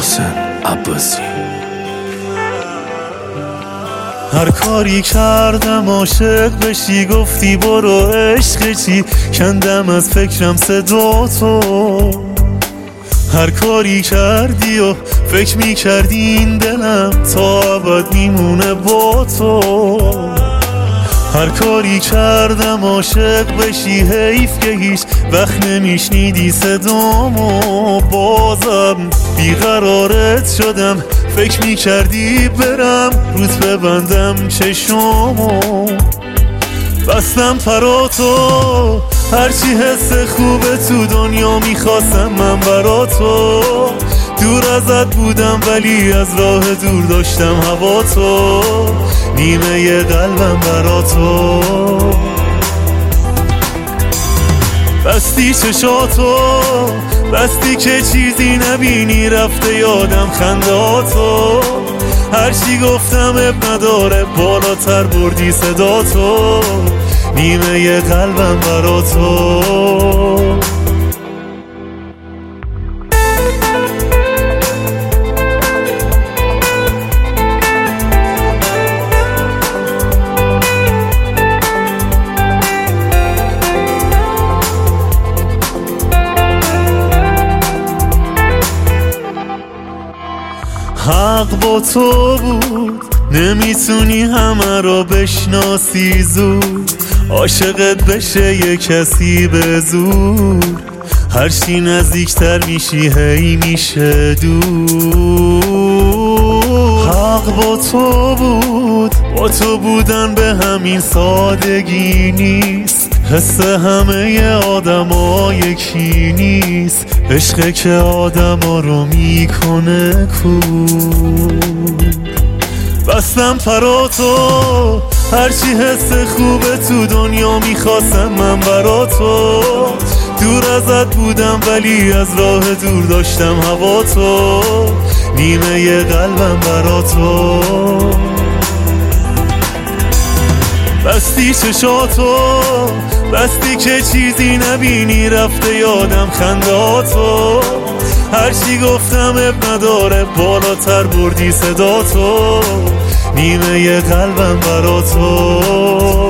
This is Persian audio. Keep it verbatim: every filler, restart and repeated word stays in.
محسن عباسی. هر کاری کردم عاشق بشی، گفتی برو عشق چی، کندم از فکرم صدا تو. هر کاری کردی و فکر میکردی این دلم تا ابد میمونه با تو. هر کاری کردم عاشق بشی، حیف که هیچ وقت نمیشنیدی صدامو. بازم بیقرارت شدم، فکر میکردی برم روز ببندم چشامو. بستم پراتو، هرچی حس خوبه تو دنیا میخواستم من برا تو. دور ازت بودم ولی از راه دور داشتم هوا تو. نیمه ی قلبم برا تو. بستی چشاتو، بستی که چیزی نبینی، رفته یادم خنداتو. هرچی گفتم اب نداره، بالاتر بردی صداتو. نیمه ی قلبم برا تو. حق با تو بود، نمیتونی همه رو بشناسی زود. عاشقت بشه یه کسی به زور، هرچی نزدیکتر میشی هی میشه دور. حق با تو بود، با تو بودن به همین سادگی نیست. حس همه آدم ها یکی نیست، عشقه که آدم ها رو میکنه کور. بستم پراتو، هرچی حس خوبه تو دنیا میخواستم من برا تو. دور ازت بودم ولی از راه دور داشتم هوا تو. نیمه ی قلبم برا تو. بستی چشاتو، بستی که چیزی نبینی، رفته یادم خنداتو. هرچی گفتم اب نداره، بالاتر بردی صداتو. نیمه ی قلبم برا تو.